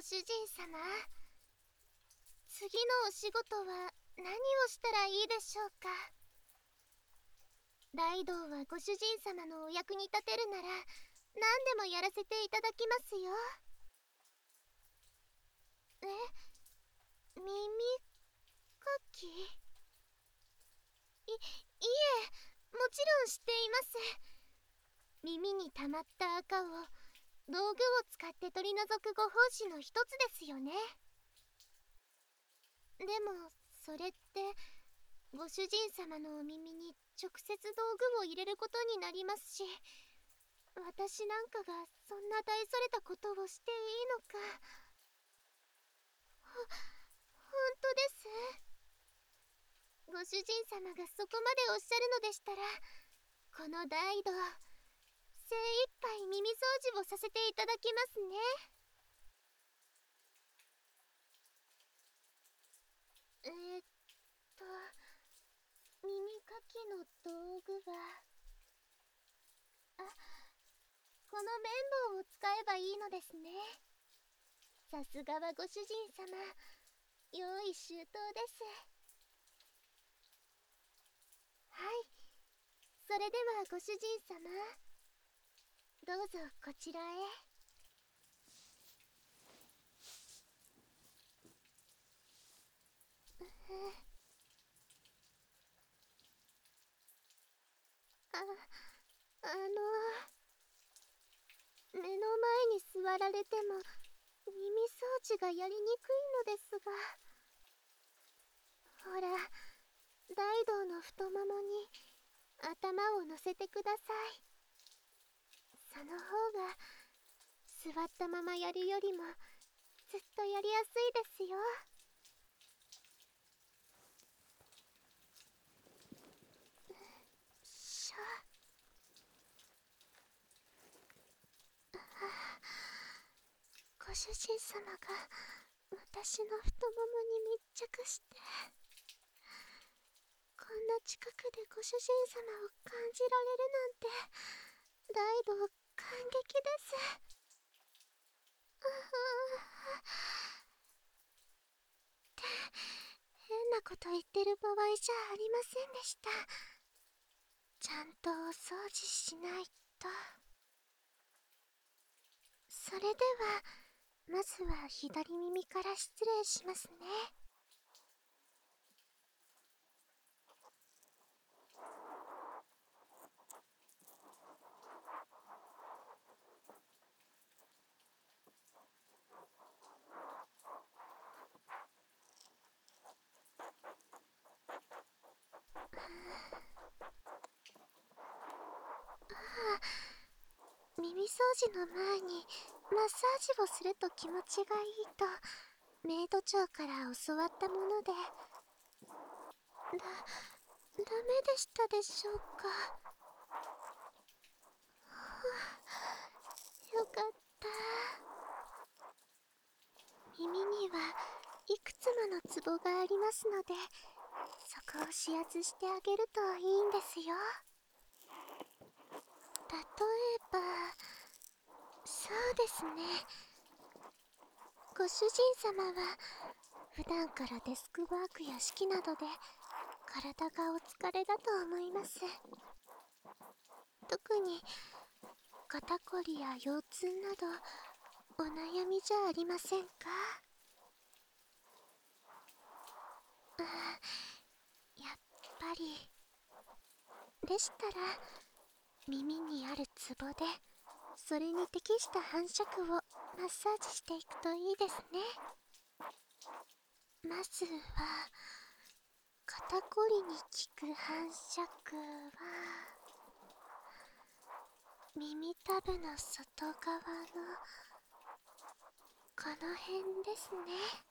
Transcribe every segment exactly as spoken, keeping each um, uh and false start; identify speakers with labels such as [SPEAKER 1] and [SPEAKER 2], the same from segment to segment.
[SPEAKER 1] 主人様、次のお仕事は何をしたらいいでしょうか。ライドウはご主人様のお役に立てるなら何でもやらせていただきますよ。え、耳かき？い、いえ、もちろん知っています。耳に溜まった赤を道具を使って取り除くご奉仕の一つですよね。でもそれってご主人様のお耳に直接道具を入れることになりますし、私なんかがそんな大それたことをしていいのか。ほ、本当です。ご主人様がそこまでおっしゃるのでしたら、この大道精一杯耳掃除をさせていただきますね。えー、っと耳かきの道具は、あ、この綿棒を使えばいいのですね。さすがはご主人様、用意周到です。はい、それではご主人様、どうぞこちらへ。あ、あの目の前に座られても耳掃除がやりにくいのですが。ほら、大道の太ももに頭を乗せてください。その方が座ったままやるよりもずっとやりやすいですよ。しょ。ご主人様が私の太ももに密着して、こんな近くでご主人様を感じられるなんて、大道感激です。うって変なこと言ってる場合じゃありませんでした。ちゃんとお掃除しないと。それではまずは左耳から失礼しますね。耳掃除の前にマッサージをすると気持ちがいいとメイド長から教わったもので。だ、ダメでしたでしょうか。よかった。耳にはいくつものツボがありますので、そこを指圧してあげるといいんですよ。例えば、そうですね、ご主人様は普段からデスクワークや指揮などで体がお疲れだと思います。特に肩こりや腰痛などお悩みじゃありませんか？あ、やっぱり。でしたら耳にあるツボでそれに適した反射区をマッサージしていくといいですね。まずは肩こりに効く反射区は耳たぶの外側のこの辺ですね。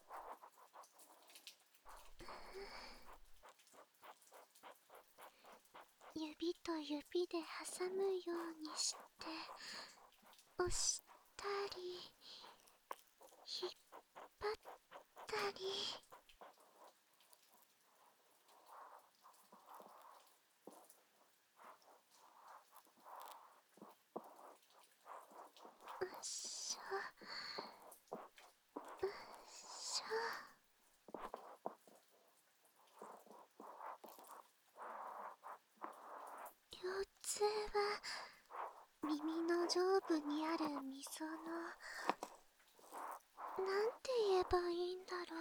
[SPEAKER 1] 指と指で挟むようにして押したり引っ張ったり。よいしょ。 通は耳の上部にある溝のなんて言えばいいんだろ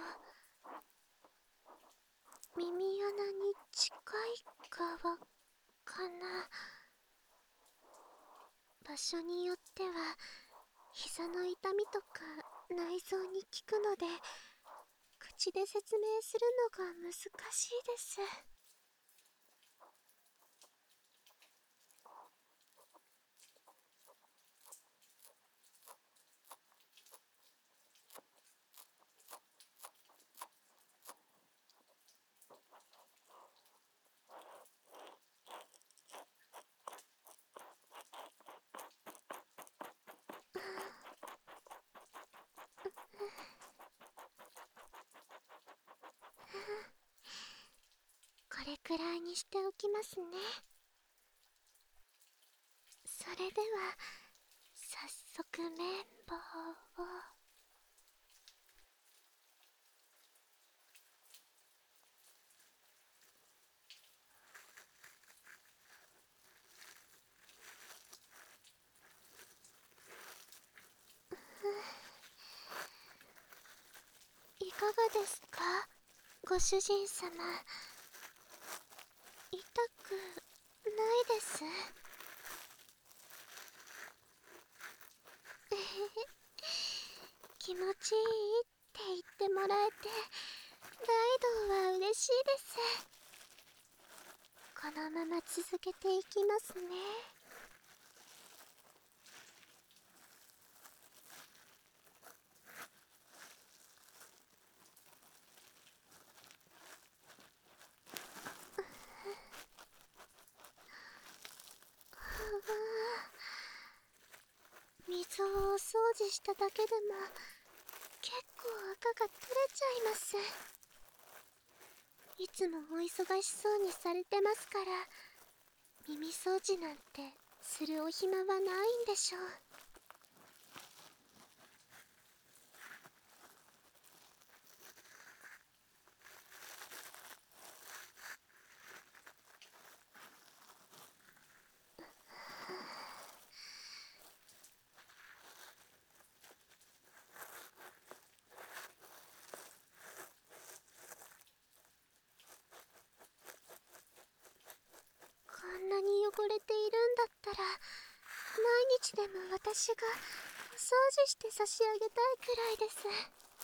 [SPEAKER 1] う。耳穴に近い側かな。場所によっては膝の痛みとか内臓に効くので口で説明するのが難しいです。これくらいにしておきますね。それでは早速綿棒を。いかがですか、ご主人様。痛くないです。えへへ、気持ちいいって言ってもらえて大道は嬉しいです。このまま続けていきますね。水をお掃除しただけでも結構赤が取れちゃいます。いつもお忙しそうにされてますから耳掃除なんてするお暇はないんでしょう。こんなに汚れているんだったら毎日でも私がお掃除して差し上げたいくらいです。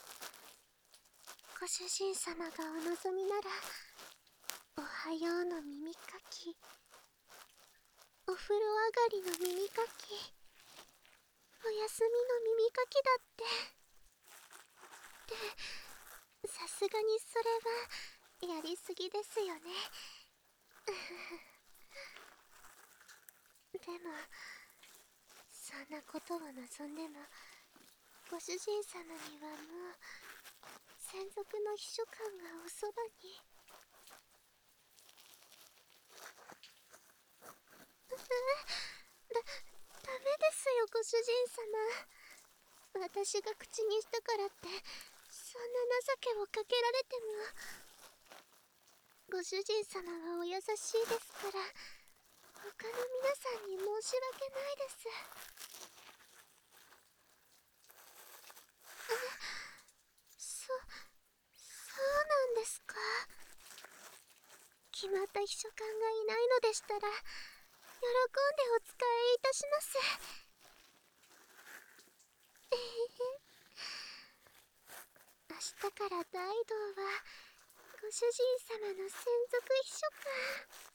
[SPEAKER 1] ご主人様がお望みならおはようの耳かき、お風呂上がりの耳かき、お休みの耳かきだって。で、さすがにそれはやりすぎですよね。でもそんなことを望んでもご主人様にはもう専属の秘書官がおそばに。だ、ダメですよ、ご主人様。私が口にしたからってそんな情けをかけられても、ご主人様はお優しいですから他の皆さんに申し訳ないです。え、そ、そうなんですか。決まった秘書官がいないのでしたら喜んでお使いいたします。えへへ、明日から大道はご主人様の専属秘書官。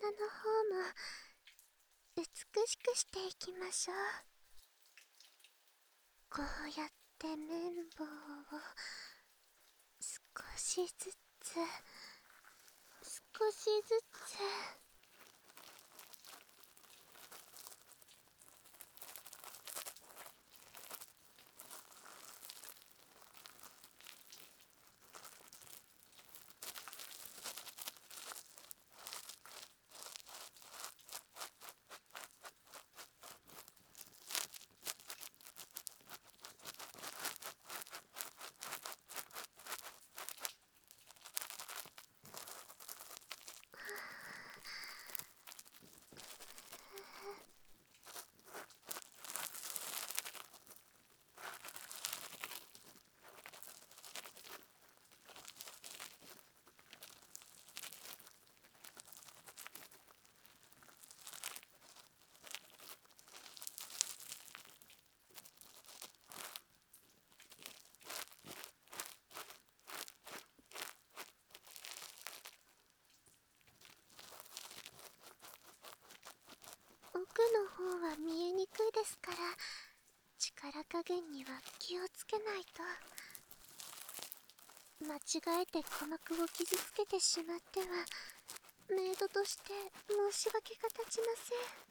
[SPEAKER 1] の方も美しくしていきましょう。こうやって綿棒を少しずつ少しずつ。奥の方は見えにくいですから、力加減には気をつけないと。間違えて鼓膜を傷つけてしまっては、メイドとして申し訳が立ちません。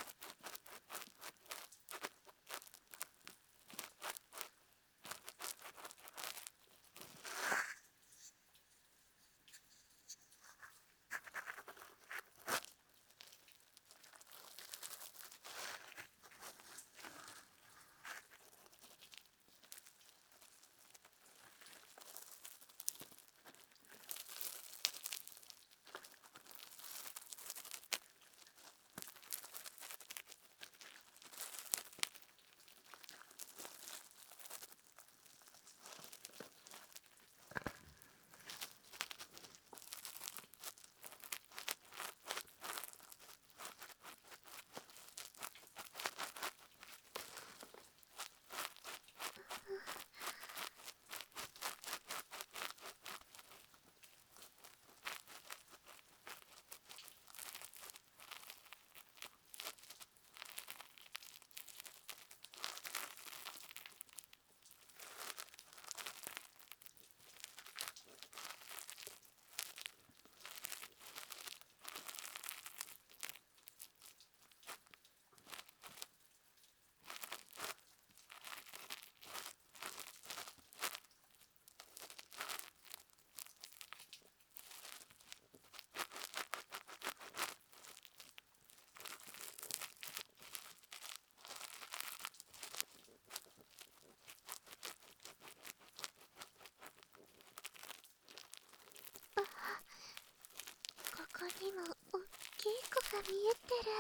[SPEAKER 1] ここにもおっきい子が見えてる。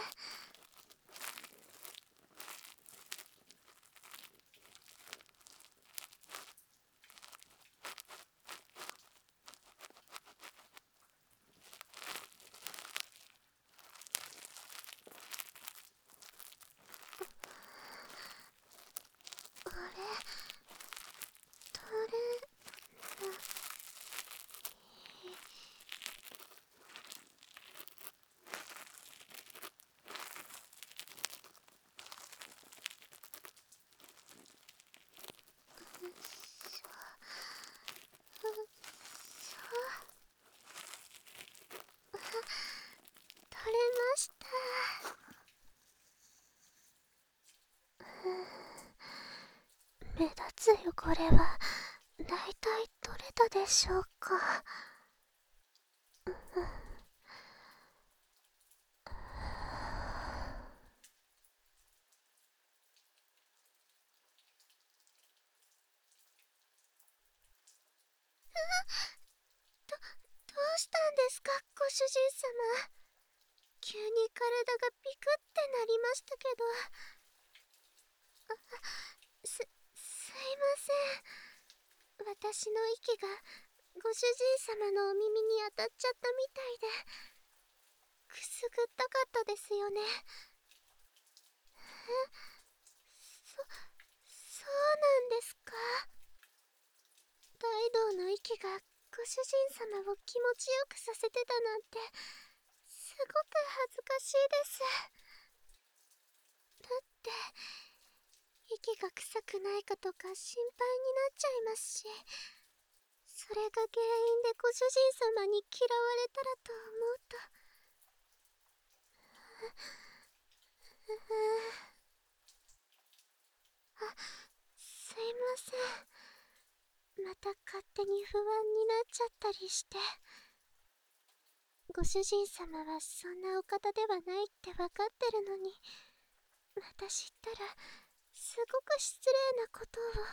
[SPEAKER 1] あれ、取れな取れました。目立つ汚れはだいたい取れたでしょうか。ど、どうしたんですか、ご主人様。急に体がピクってなりましたけど。あ、す、すいません。私の息がご主人様のお耳に当たっちゃったみたいで、くすぐったかったですよね。え、そ、そうなんですか。大道の息がご主人様を気持ちよくさせてたなんて、すごく恥ずかしいです。だって息が臭くないかとか心配になっちゃいますし、それが原因でご主人様に嫌われたらと思うと。あ、すいません。また勝手に不安になっちゃったりして。ご主人様はそんなお方ではないって分かってるのに、私ったらすごく失礼なことを。は、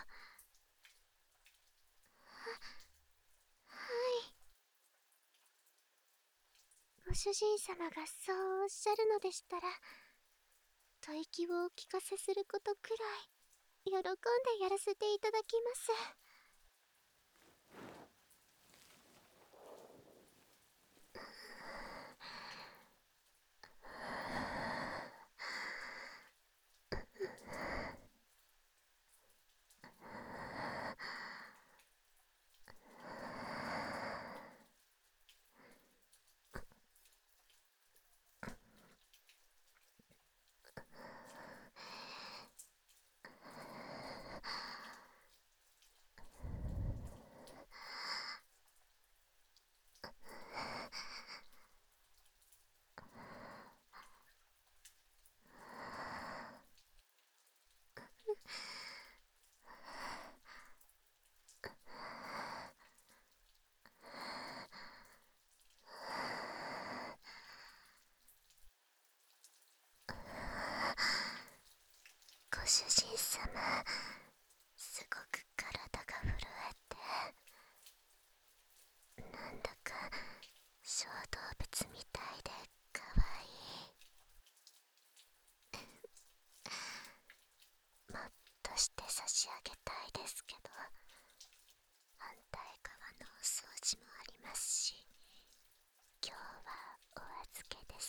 [SPEAKER 1] はい。ご主人様がそうおっしゃるのでしたら、吐息をお聞かせすることくらい喜んでやらせていただきます。ご主人様、すごく体が震えて、なんだか小動物みたいでかわいい。もっとして差し上げたいですけど、反対側のお掃除もありますし、今日はお預けです。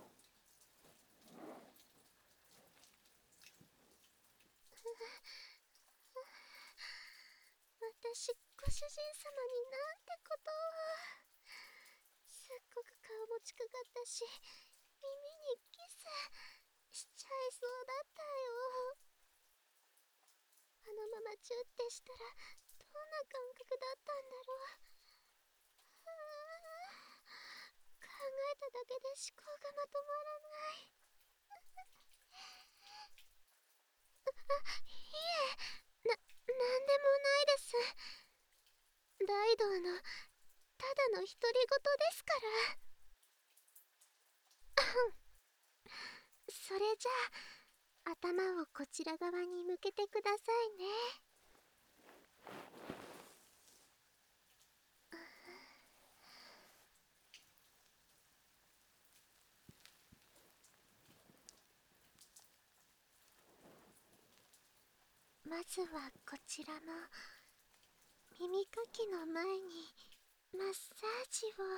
[SPEAKER 1] 私、ご主人様になんてことを。すっごく顔も近かったし、耳にキスしちゃいそうだったよ。あのままチュってしたらどんな感覚だったんだろう。はあ、考えただけで思考がまとまらない。あ、いえ、な、なんでもないです。ライドウのただの独り言ですから。それじゃあ頭をこちら側に向けてくださいね。まずはこちらの耳かきの前にマッサージを。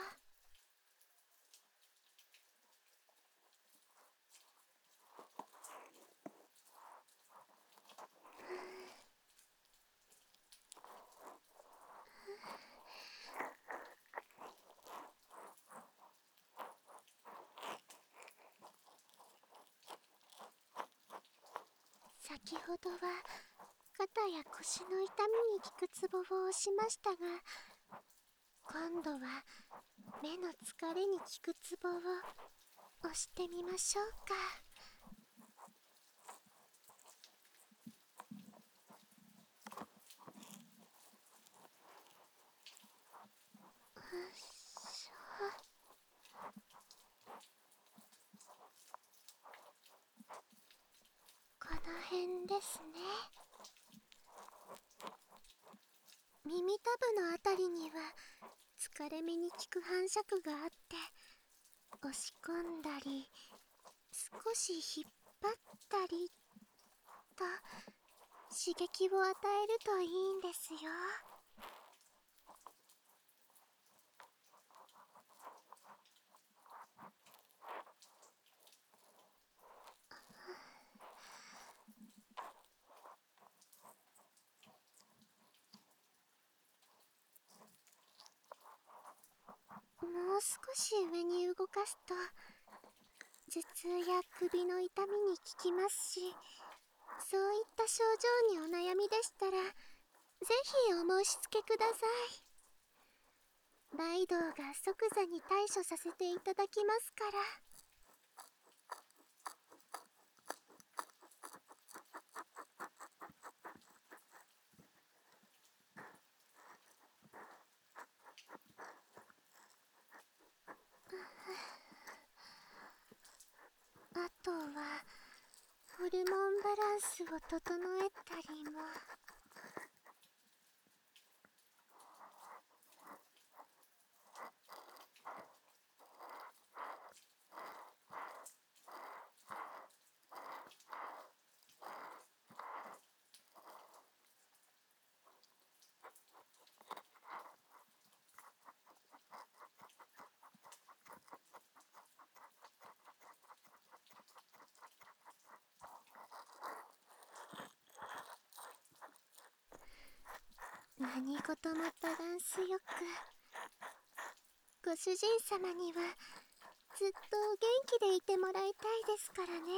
[SPEAKER 1] 先ほどは肩や腰の痛みに効くツボを押しましたが、今度は目の疲れに効くツボを押してみましょうか。よいしょ。この辺ですね。耳たぶのあたりには疲れ目に効く反射区があって、押し込んだり少し引っ張ったりと刺激を与えるといいんですよ。もを少し上に動かすと頭痛や首の痛みに効きますし、そういった症状にお悩みでしたらぜひお申し付けください。ライドウが即座に対処させていただきますから。あとはホルモンバランスを整えたりも。何事もバランスよく。ご主人様にはずっと元気でいてもらいたいですからね。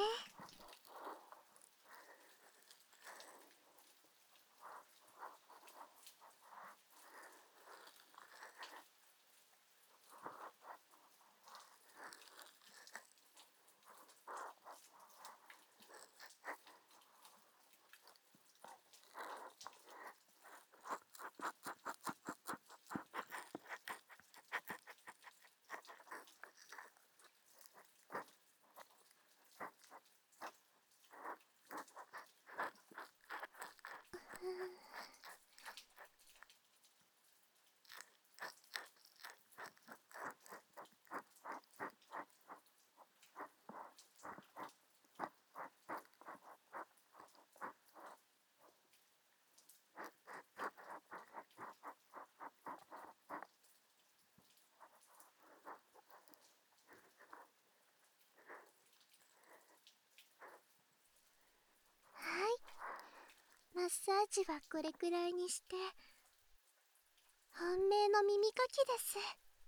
[SPEAKER 1] はい、マッサージはこれくらいにして、本命の耳かきです。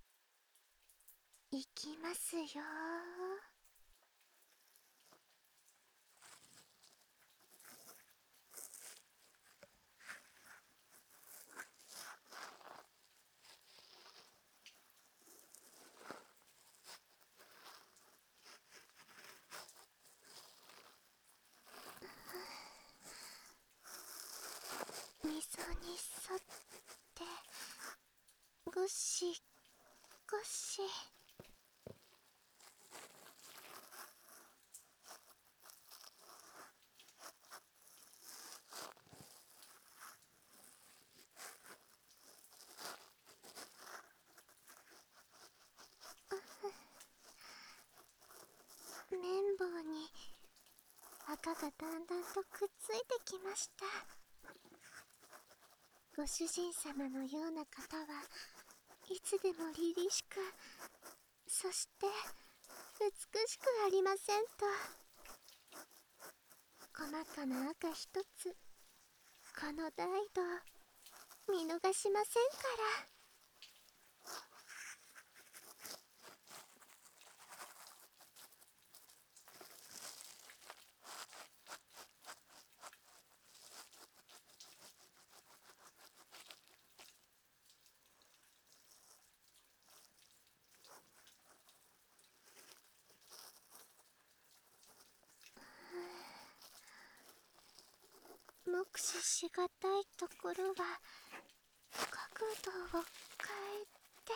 [SPEAKER 1] いきますよー。溝に沿ってゴシゴシ。綿棒に赤がだんだんとくっついてきました。ご主人様のような方はいつでも凛々しく、そして美しくありませんと。細かな赤一つ、この大道見逃しませんから。目視しがたいところは角度を変えて。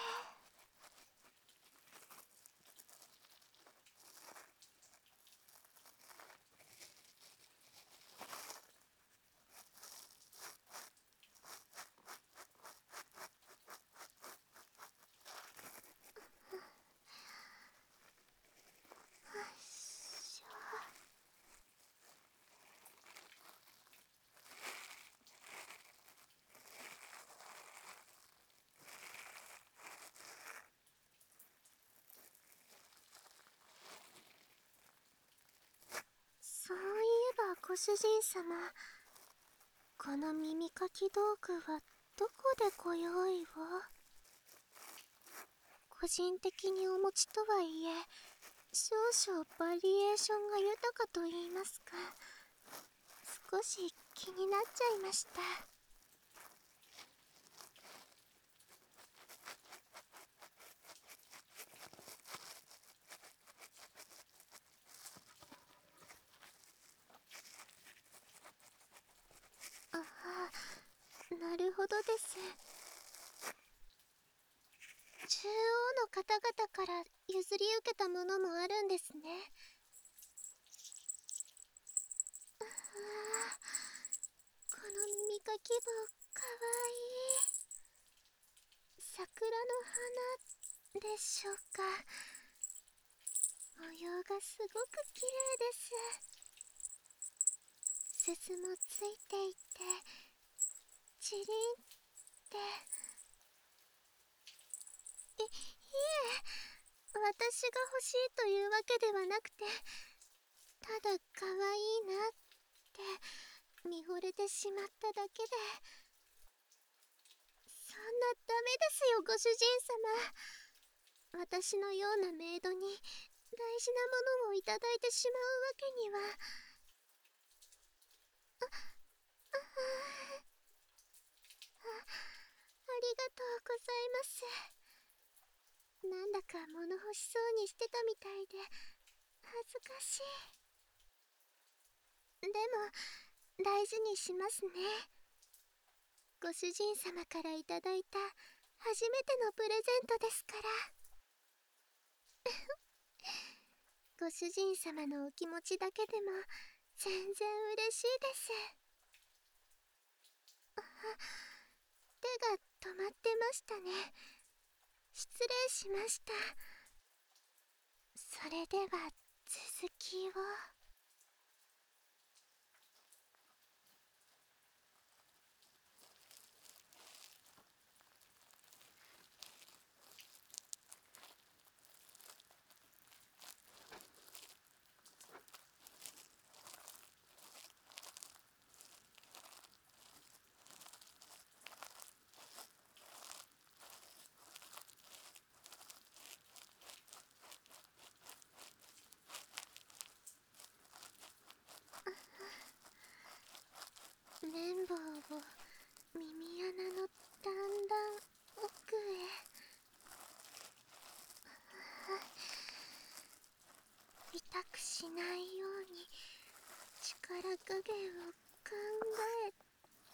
[SPEAKER 1] そういえばご主人様、この耳かき道具はどこでご用意を？ 個人的にお持ちとはいえ、少々バリエーションが豊かと言いますか、少し気になっちゃいました。ああ、なるほどです。中央の方々から譲り受けたものもあるんですね。ああ、この耳かき棒かわいい。桜の花でしょうか。模様がすごく綺麗です。鈴もついていて、チリンってい、いえ、私が欲しいというわけではなくて、ただ可愛いなって見惚れてしまっただけで。そんなダメですよ、ご主人様。私のようなメイドに大事なものをいただいてしまうわけには。あ、あ、あ、ありがとうございます。なんだか物欲しそうにしてたみたいで恥ずかしい。でも大事にしますね。ご主人様からいただいた初めてのプレゼントですから。ご主人様のお気持ちだけでも全然嬉しいです。あ、手が止まってましたね。失礼しました。それでは続きを。綿棒を耳穴のだんだん奥へ。痛くしないように力加減を考えて。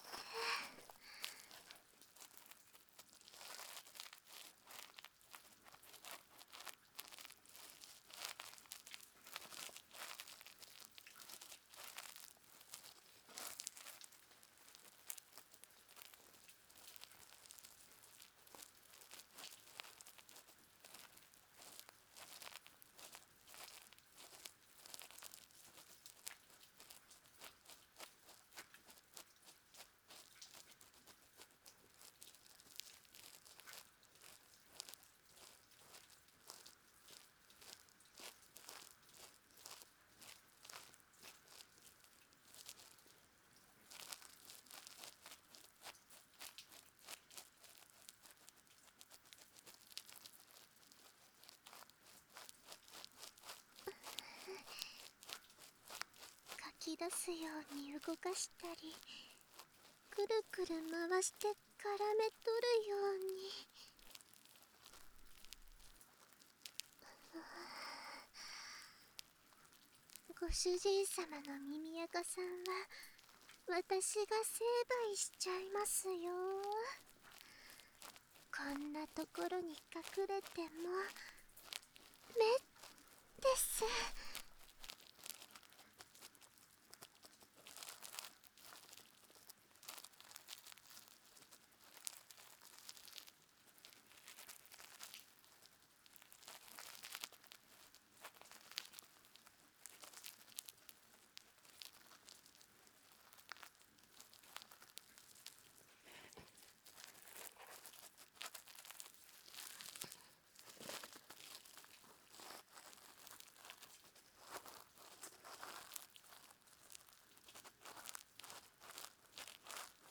[SPEAKER 1] かき出すように動かしたり、くるくる回して絡め取るように。ご主人様の耳垢さんは私が成敗しちゃいますよ。こんなところに隠れてもめです。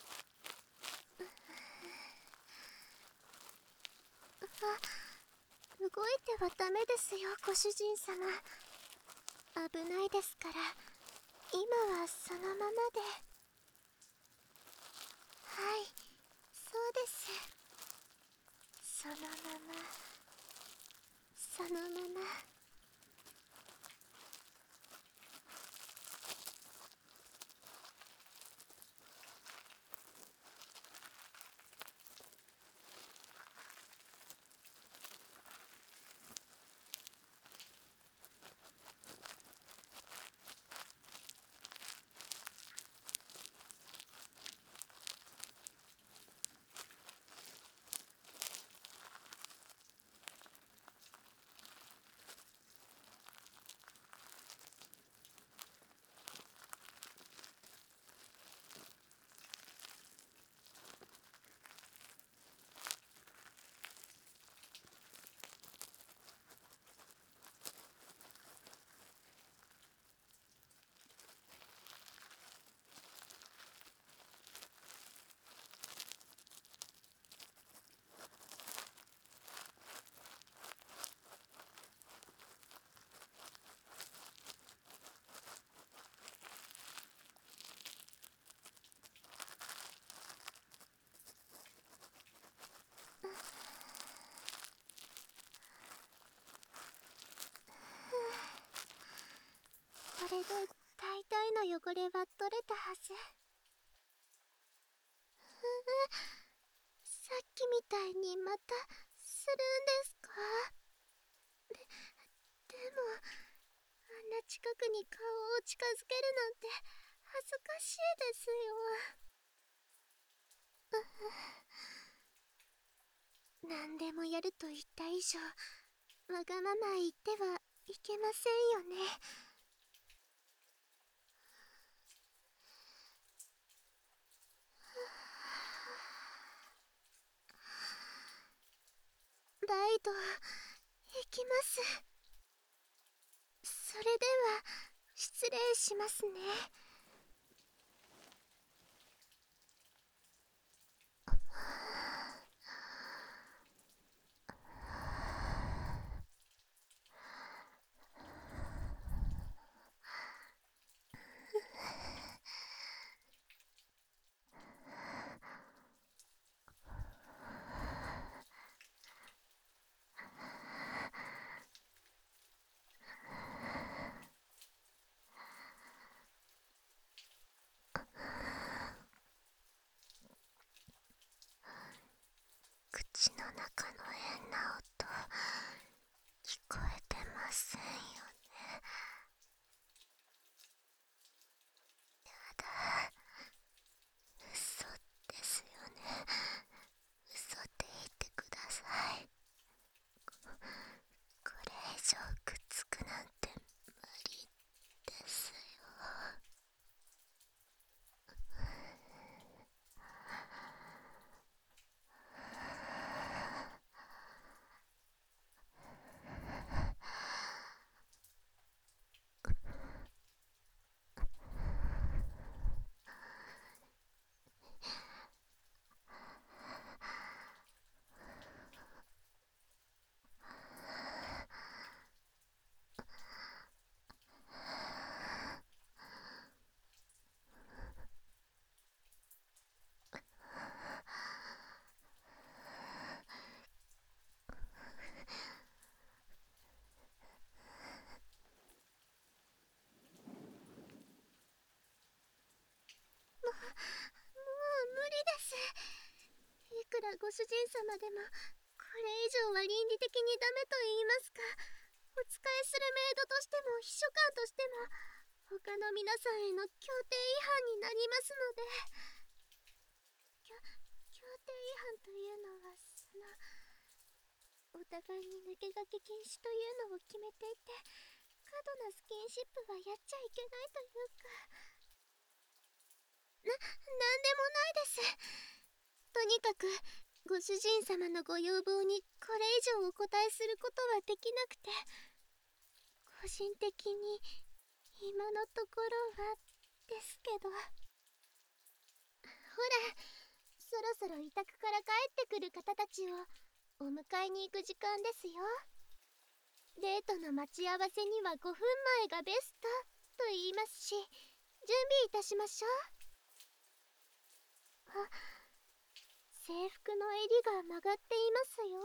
[SPEAKER 1] あ、 動いてはダメですよ、ご主人様。危ないですから、今はそのままで。はい、そうです。そのまま、そのまま。これで大体の汚れは取れたはず。ふふ、さっきみたいにまたするんですか？で、でもあんな近くに顔を近づけるなんて恥ずかしいですよ。何でもやると言った以上、わがまま言ってはいけませんよね。ライド、行きます。それでは失礼しますね。口の中の変な音聞こえてませんよね。やだ、嘘ですよね。嘘って言ってください。こ、これ以上くっつくなんて無理ですよ。もう、もう無理です。いくらご主人様でも、これ以上は倫理的にダメと言いますか、お仕えするメイドとしても秘書官としても、他の皆さんへの協定違反になりますので。協協定違反というのは、その、お互いに抜け駆け禁止というのを決めていて、過度なスキンシップはやっちゃいけないというか。な、なんでもないです。とにかく、ご主人様のご要望にこれ以上お答えすることはできなくて、個人的に今のところはですけど。ほら、そろそろ委託から帰ってくる方たちをお迎えに行く時間ですよ。 デートの待ち合わせにはごふんまえがベストと言いますし、準備いたしましょう。あ、制服の襟が曲がっていますよ。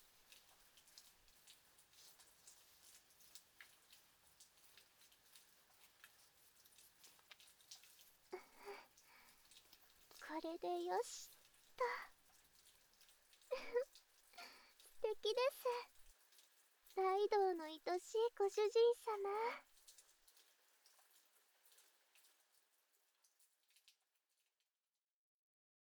[SPEAKER 1] これでよしと。素敵です。ライドウの愛しいご主人様。